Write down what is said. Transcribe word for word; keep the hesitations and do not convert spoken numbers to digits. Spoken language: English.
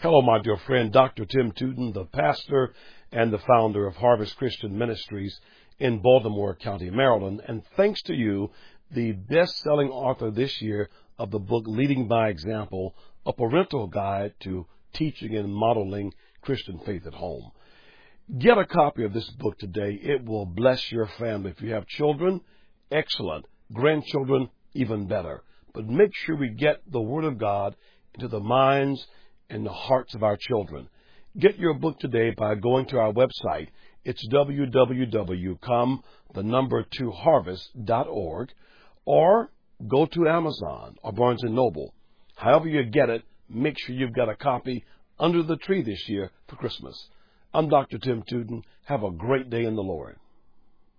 Hello, my dear friend, Doctor Tim Tootin, the pastor and the founder of Harvest Christian Ministries in Baltimore County, Maryland. And thanks to you, the best-selling author this year of the book Leading by Example, a parental guide to teaching and modeling Christian faith at home. Get a copy of this book today. It will bless your family. If you have children, excellent. Grandchildren, even better. But make sure we get the Word of God into the minds and the hearts of our children. Get your book today by going to our website. It's w w w dot come the number two harvest dot org, or go to Amazon or Barnes and Noble. However you get it, make sure you've got a copy under the tree this year for Christmas. I'm Doctor Tim Tootin. Have a great day in the Lord.